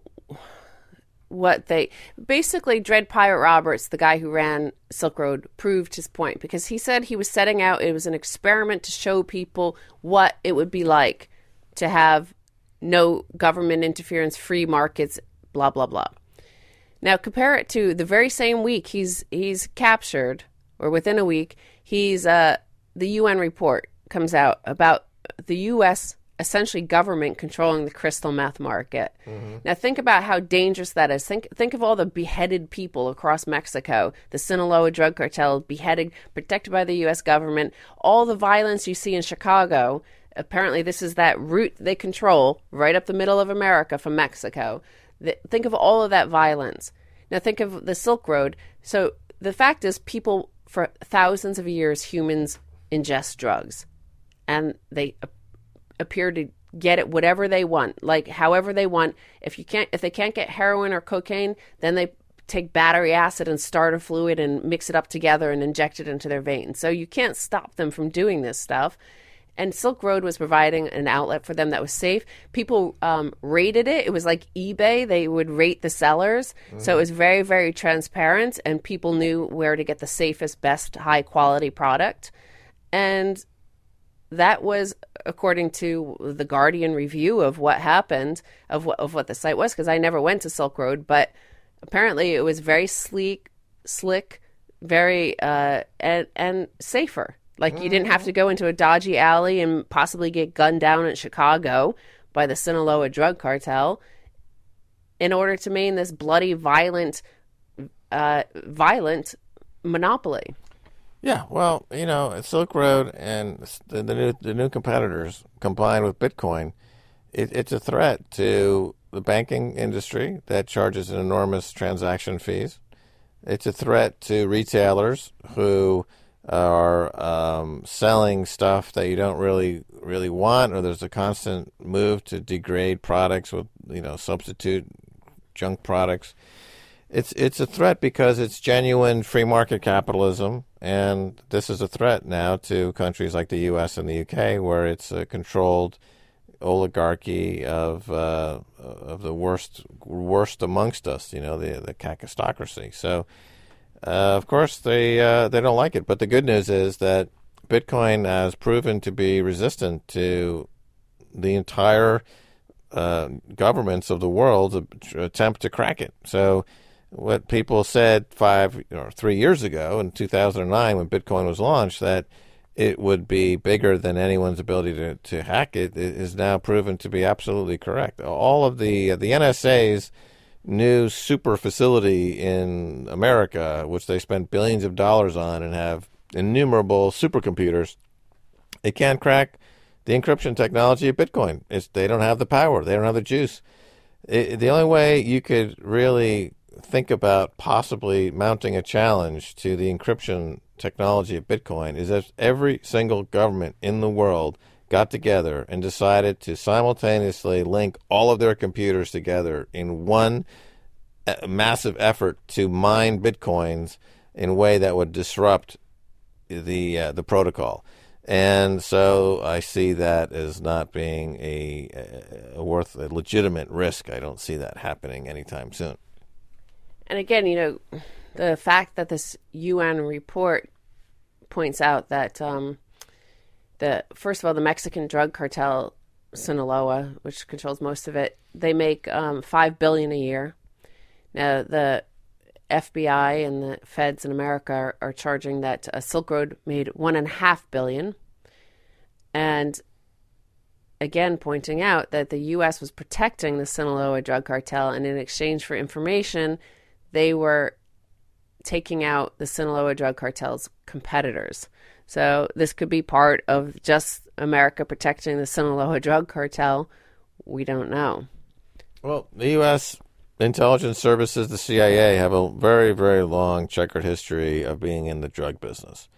what they basically Dread Pirate Roberts, the guy who ran Silk Road, proved his point because he said he was setting out, it was an experiment to show people what it would be like to have no government interference, free markets, blah, blah, blah. Now, compare it to the very same week he's he's captured, or within a week, he's uh, the U N report comes out about the U S essentially government controlling the crystal meth market. Mm-hmm. Now, think about how dangerous that is. Think think of all the beheaded people across Mexico, the Sinaloa drug cartel beheaded, protected by the U S government, all the violence you see in Chicago. Apparently, this is that route they control right up the middle of America from Mexico. The, think of all of that violence. Now, think of the Silk Road. So the fact is, people, for thousands of years, humans ingest drugs. And they ap- appear to get it whatever they want, like however they want. If you can't, if they can't get heroin or cocaine, then they take battery acid and starter fluid and mix it up together and inject it into their veins. So you can't stop them from doing this stuff. And Silk Road was providing an outlet for them that was safe. People um, rated it. It was like eBay. They would rate the sellers. Mm-hmm. So it was very, very transparent, and people knew where to get the safest, best, high-quality product. And that was according to the Guardian review of what happened, of what, of what the site was, because I never went to Silk Road. But apparently it was very sleek, slick, very, uh, and, and safer. Like, you didn't have to go into a dodgy alley and possibly get gunned down in Chicago by the Sinaloa drug cartel in order to maintain this bloody, violent, uh, violent monopoly. Yeah, well, you know, Silk Road and the, the new the new competitors combined with Bitcoin, it, it's a threat to the banking industry that charges an enormous transaction fees. It's a threat to retailers who are um, selling stuff that you don't really really want, or there's a constant move to degrade products with, you know, substitute junk products. It's it's a threat because it's genuine free market capitalism, and this is a threat now to countries like the U S and the U K, where it's a controlled oligarchy of uh, of the worst worst amongst us, you know, the the kakistocracy. So. Uh, of course, they uh, they don't like it. But the good news is that Bitcoin has proven to be resistant to the entire uh, governments of the world attempt to crack it. So what people said five or three years ago in two thousand nine when Bitcoin was launched, that it would be bigger than anyone's ability to, to hack it, is now proven to be absolutely correct. All of the the N S A's new super facility in America, which they spent billions of dollars on and have innumerable supercomputers, it can't crack the encryption technology of Bitcoin. It's, they don't have the power. They don't have the juice. It, the only way you could really think about possibly mounting a challenge to the encryption technology of Bitcoin is if every single government in the world got together and decided to simultaneously link all of their computers together in one uh, massive effort to mine Bitcoins in a way that would disrupt the uh, the protocol. And so I see that as not being a, a, a worth a legitimate risk. I don't see that happening anytime soon. And again, you know, the fact that this U N report points out that um, the first of all, the Mexican drug cartel Sinaloa, which controls most of it, they make um, five billion a year. Now the F B I and the feds in America are, are charging that uh, Silk Road made one and a half billion, and again pointing out that the U S was protecting the Sinaloa drug cartel, and in exchange for information, they were taking out the Sinaloa drug cartel's competitors. So this could be part of just America protecting the Sinaloa drug cartel. We don't know. Well, the U S intelligence services, the C I A, have a very, very long checkered history of being in the drug business.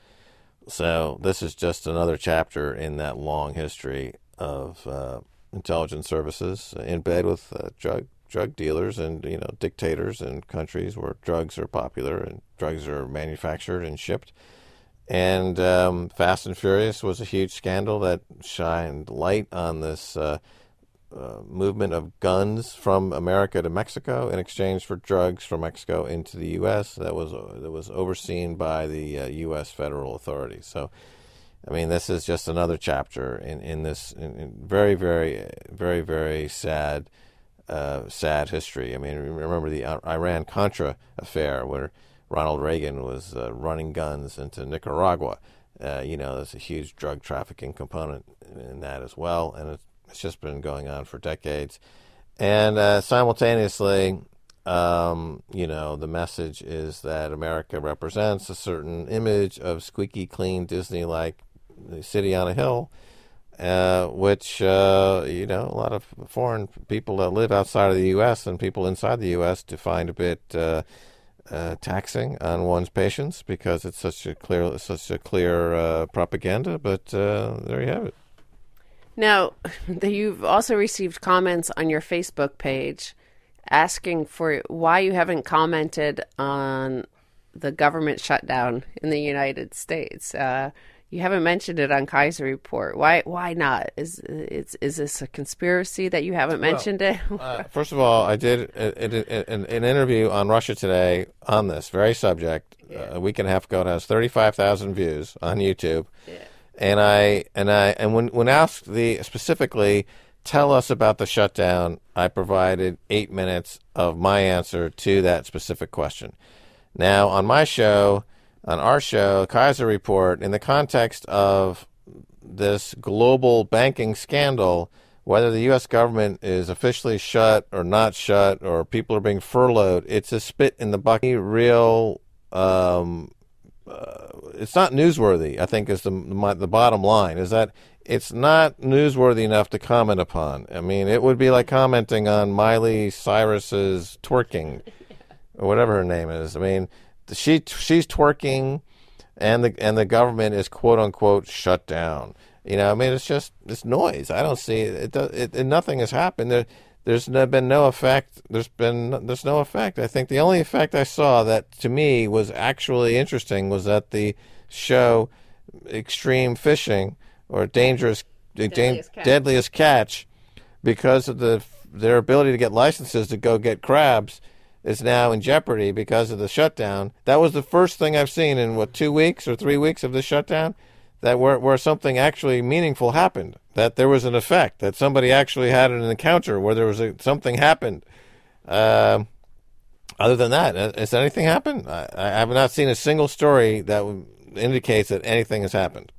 So this is just another chapter in that long history of uh, intelligence services in bed with uh, drug drug dealers and, you know, dictators in countries where drugs are popular and drugs are manufactured and shipped. And um, Fast and Furious was a huge scandal that shined light on this uh, uh, movement of guns from America to Mexico in exchange for drugs from Mexico into the U S that was uh, that was overseen by the uh, U S federal authorities. So, I mean, this is just another chapter in, in this in, in very, very, very, very sad, uh, sad history. I mean, remember the Iran-Contra affair where Ronald Reagan was uh, running guns into Nicaragua. Uh, you know, there's a huge drug trafficking component in that as well, and it's, it's just been going on for decades. And uh, simultaneously, um, you know, the message is that America represents a certain image of squeaky clean Disney-like city on a hill, uh, which, uh, you know, a lot of foreign people that live outside of the U S and people inside the U S to find a bit uh, uh, taxing on one's patience because it's such a clear, such a clear uh, propaganda. But uh, there you have it. Now, you've also received comments on your Facebook page asking for why you haven't commented on the government shutdown in the United States. Uh, you haven't mentioned it on Kaiser Report. Why? Why not? Is it's is this a conspiracy that you haven't mentioned well, it? uh, first of all, I did an, an interview on Russia Today on this very subject yeah. a week and a half ago. It has thirty-five thousand views on YouTube. Yeah. And I and I and when when asked the specifically, tell us about the shutdown, I provided eight minutes of my answer to that specific question. Now, on my show, on our show, Kaiser Report, in the context of this global banking scandal, whether the U S government is officially shut or not shut, or people are being furloughed, it's a spit in the bucket. Real. Um, Uh, it's not newsworthy, I think, is the my, the bottom line, is that it's not newsworthy enough to comment upon. I mean, it would be like commenting on Miley Cyrus's twerking, or whatever her name is. I mean, she she's twerking, and the and the government is quote unquote shut down. You know, I mean, it's just it's noise. I don't see it. It, it, it nothing has happened. There, There's been no effect. There's been there's no effect. I think the only effect I saw that to me was actually interesting was that the show Extreme Fishing or Dangerous Deadliest, Dan- Deadliest Catch, because of the their ability to get licenses to go get crabs, is now in jeopardy because of the shutdown. That was the first thing I've seen in what two weeks or three weeks of the shutdown. That where where something actually meaningful happened, that there was an effect, that somebody actually had an encounter where there was a, something happened. Uh, other than that, has anything happened? I, I have not seen a single story that indicates that anything has happened.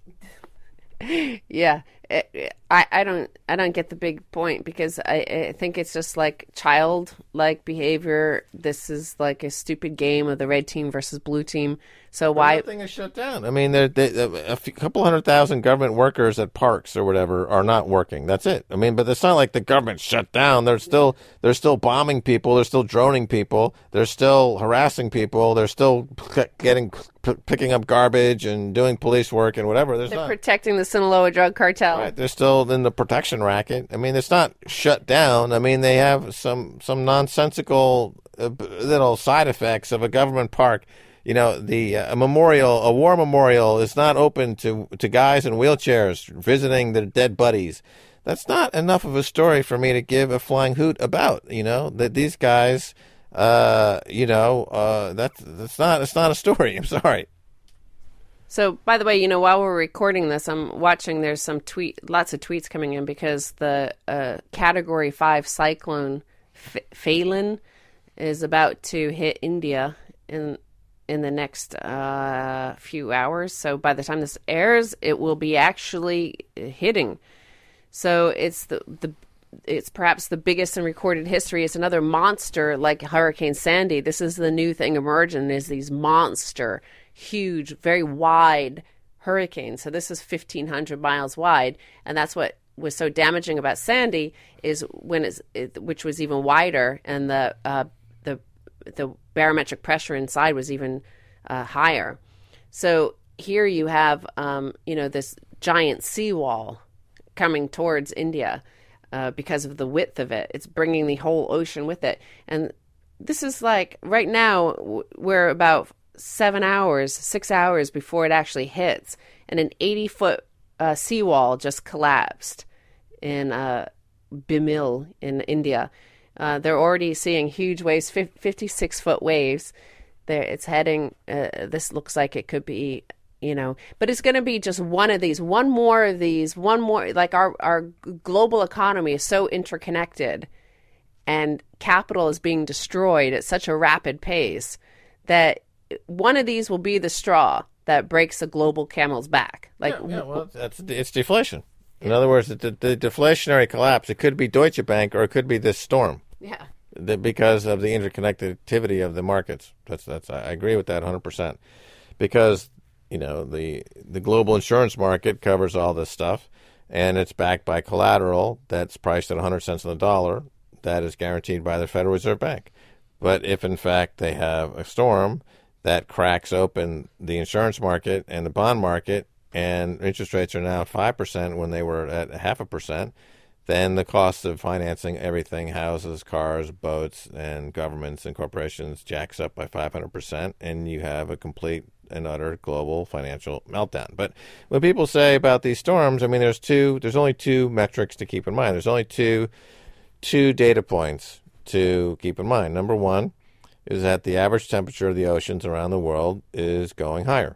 Yeah, I, I don't I don't get the big point, because I, I think it's just like childlike behavior. This is like a stupid game of the red team versus blue team. So why everything is shut down? I mean, there a few, couple hundred thousand government workers at parks or whatever are not working. That's it. I mean, but it's not like the government shut down. They're still they're still bombing people. They're still droning people. They're still harassing people. They're still getting picking up garbage and doing police work and whatever. There's they're not, protecting the Sinaloa drug cartel. Right. They're still in the protection racket. I mean, it's not shut down. I mean, they have some some nonsensical uh, little side effects of a government park. You know, the uh, a memorial, a war memorial, is not open to to guys in wheelchairs visiting their dead buddies. That's not enough of a story for me to give a flying hoot about. You know, that these guys, uh, you know, uh, that's that's not it's not a story. I'm sorry. So, by the way, you know, while we're recording this, I'm watching. There's some tweet, lots of tweets coming in, because the uh, Category Five cyclone F- Phelan is about to hit India in. in the next uh, few hours. So by the time this airs, it will be actually hitting. So it's the the it's perhaps the biggest in recorded history. It's another monster like Hurricane Sandy. This is the new thing emerging, is these monster, huge, very wide hurricanes. So this is fifteen hundred miles wide, and that's what was so damaging about Sandy, is when it's it, which was even wider, and the uh, the the barometric pressure inside was even uh, higher. So here you have, um, you know, this giant seawall coming towards India uh, because of the width of it. It's bringing the whole ocean with it. And this is like, right now, we're about seven hours, six hours before it actually hits. And an eighty-foot uh, seawall just collapsed in uh, Bimil in India. Uh, they're already seeing huge waves, fifty-six foot waves. There, it's heading. Uh, this looks like it could be, you know, but it's going to be just one of these, one more of these, one more. Like our our global economy is so interconnected, and capital is being destroyed at such a rapid pace that one of these will be the straw that breaks the global camel's back. Like, yeah, yeah, well, that's it's deflation. In other words, the, the deflationary collapse. It could be Deutsche Bank, or it could be this storm. Yeah. The, because of the interconnectivity of the markets. That's that's I agree with that one hundred percent. Because, you know, the the global insurance market covers all this stuff, and it's backed by collateral that's priced at one hundred cents on the dollar that is guaranteed by the Federal Reserve Bank. But if, in fact, they have a storm that cracks open the insurance market and the bond market, and interest rates are now at five percent when they were at half a percent, then the cost of financing everything, houses, cars, boats, and governments and corporations, jacks up by five hundred percent, and you have a complete and utter global financial meltdown. But when people say about these storms, I mean, there's two, there's only two metrics to keep in mind. There's only two, two data points to keep in mind. Number one is that the average temperature of the oceans around the world is going higher.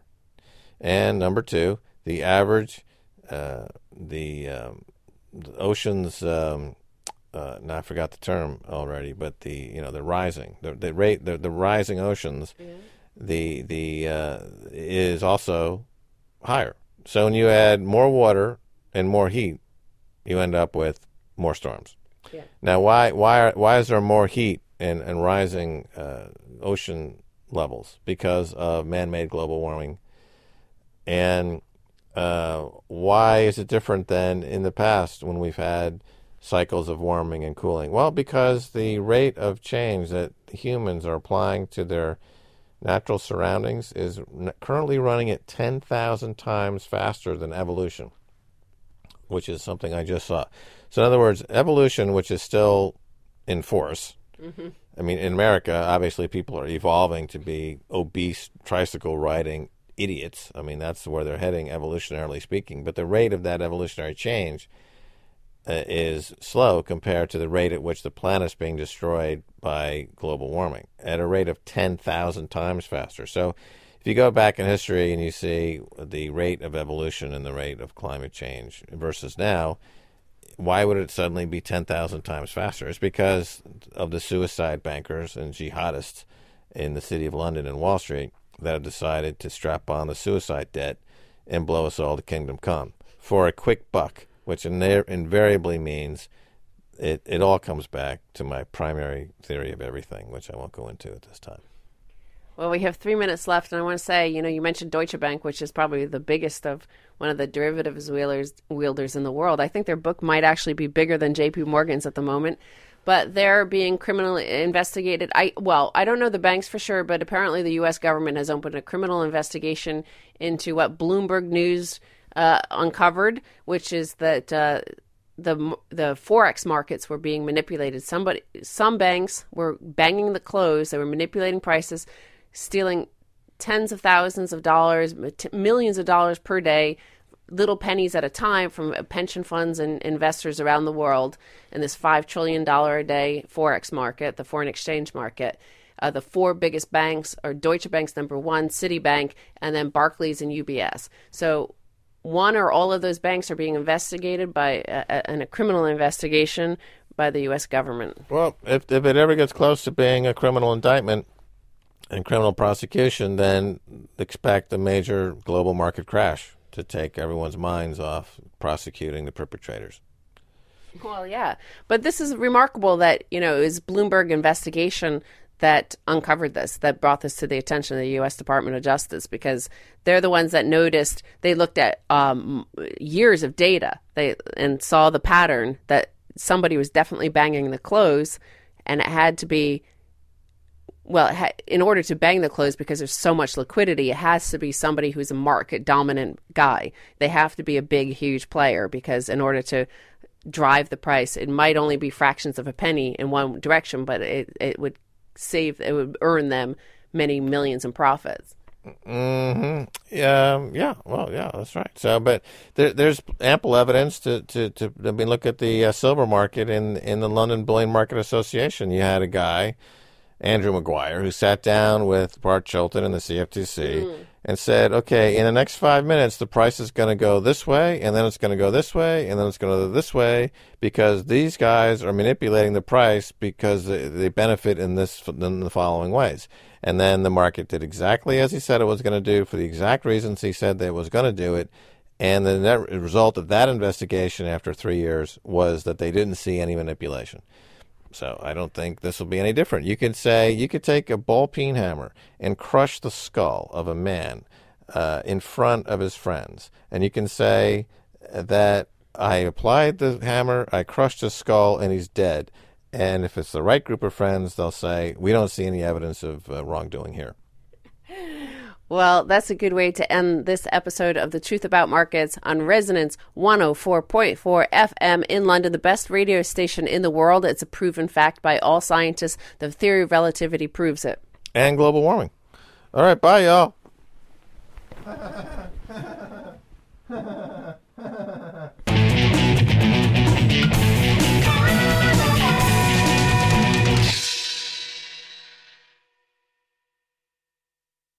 And number two, the average, uh, the, um, the oceans, um, uh, now I forgot the term already, but the, you know, the rising, the, the rate, the, the rising oceans, yeah. the, the, uh, is also higher. So when you add more water and more heat, you end up with more storms. Yeah. Now, why, why, are, why is there more heat and, and rising, uh, ocean levels? Because of man-made global warming. And uh, why is it different than in the past when we've had cycles of warming and cooling? Well, because the rate of change that humans are applying to their natural surroundings is currently running at ten thousand times faster than evolution, which is something I just saw. So in other words, evolution, which is still in force, mm-hmm. I mean, in America, obviously people are evolving to be obese, tricycle-riding idiots. I mean, that's where they're heading, evolutionarily speaking. But the rate of that evolutionary change uh, is slow compared to the rate at which the planet's being destroyed by global warming, at a rate of ten thousand times faster. So if you go back in history and you see the rate of evolution and the rate of climate change versus now, why would it suddenly be ten thousand times faster? It's because of the suicide bankers and jihadists in the City of London and Wall Street that have decided to strap on the suicide debt and blow us all to kingdom come for a quick buck, which invariably means it, it all comes back to my primary theory of everything, which I won't go into at this time. Well, we have three minutes left, and I want to say, you know, you mentioned Deutsche Bank, which is probably the biggest of one of the derivatives wielders, wielders in the world. I think their book might actually be bigger than J P Morgan's at the moment, but they're being criminally investigated. I well, I don't know the banks for sure, but apparently the U S government has opened a criminal investigation into what Bloomberg News uh, uncovered, which is that uh, the the forex markets were being manipulated. Somebody, some banks were banging the close. They were manipulating prices, stealing tens of thousands of dollars, millions of dollars per day, little pennies at a time from pension funds and investors around the world in this five trillion dollars a day Forex market, the foreign exchange market. Uh, the four biggest banks are Deutsche Bank's number one, Citibank, and then Barclays and U B S. So one or all of those banks are being investigated by a, a, in a criminal investigation by the U S government. Well, if, if it ever gets close to being a criminal indictment and criminal prosecution, then expect a major global market crash to take everyone's minds off prosecuting the perpetrators. Well, yeah. But this is remarkable that, you know, it was Bloomberg investigation that uncovered this, that brought this to the attention of the U S Department of Justice, because they're the ones that noticed. They looked at um, years of data they and saw the pattern that somebody was definitely banging the close, and it had to be Well, it ha- in order to bang the close, because there's so much liquidity, it has to be somebody who's a market dominant guy. They have to be a big, huge player, because in order to drive the price, it might only be fractions of a penny in one direction, but it, it would save, it would earn them many millions in profits. Mm-hmm. Yeah, yeah. Well, yeah, that's right. So, but there, there's ample evidence to, to, to, I mean, look at the uh, silver market in, in the London Bullion Market Association. You had a guy, Andrew Maguire, who sat down with Bart Chilton and the C F T C mm. and said, okay, in the next five minutes, the price is going to go this way, and then it's going to go this way, and then it's going to go this way, because these guys are manipulating the price because they, they benefit in this in the following ways. And then the market did exactly as he said it was going to do for the exact reasons he said that it was going to do it. And the net result of that investigation after three years was that they didn't see any manipulation. So I don't think this will be any different. You could say, you could take a ball peen hammer and crush the skull of a man uh, in front of his friends. And you can say that I applied the hammer, I crushed his skull, and he's dead. And if it's the right group of friends, they'll say, we don't see any evidence of uh, wrongdoing here. Well, that's a good way to end this episode of The Truth About Markets on Resonance one oh four point four F M in London, the best radio station in the world. It's a proven fact by all scientists. The theory of relativity proves it. And global warming. All right, bye, y'all.